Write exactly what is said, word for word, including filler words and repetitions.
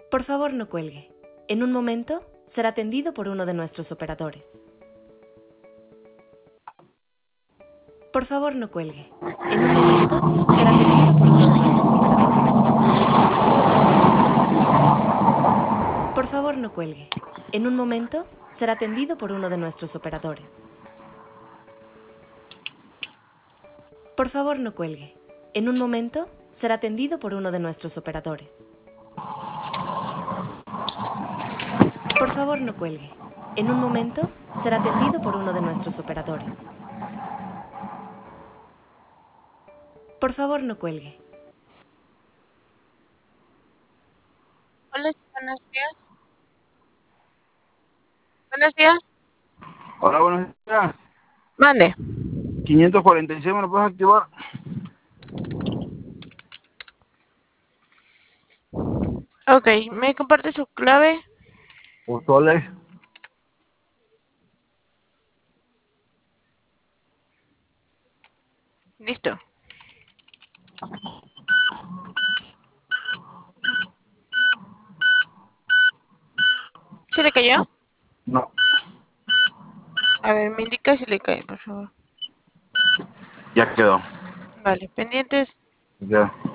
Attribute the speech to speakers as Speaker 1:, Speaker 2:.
Speaker 1: Por favor, no cuelgue. En un momento será atendido por uno de nuestros operadores. Por favor, no cuelgue. En un momento será atendido por uno de nuestros operadores. Por favor, no cuelgue. En un momento será atendido por uno de nuestros operadores. Por favor, no cuelgue. En un momento será atendido por uno de nuestros operadores. Por favor, no cuelgue. En un momento será atendido por uno de nuestros operadores. Por favor, no cuelgue.
Speaker 2: Hola, sí, buenos días. Buenos días.
Speaker 3: Hola, buenos días.
Speaker 2: Mande.
Speaker 3: quinientos cuarenta y seis, ¿me lo puedes activar?
Speaker 2: Ok, ¿me comparte su clave?
Speaker 3: Ustedes.
Speaker 2: Listo. ¿Se le cayó?
Speaker 3: No,
Speaker 2: A ver, me indica si le cae, por favor.
Speaker 3: ya quedó.
Speaker 2: Vale, pendientes.
Speaker 3: Ya.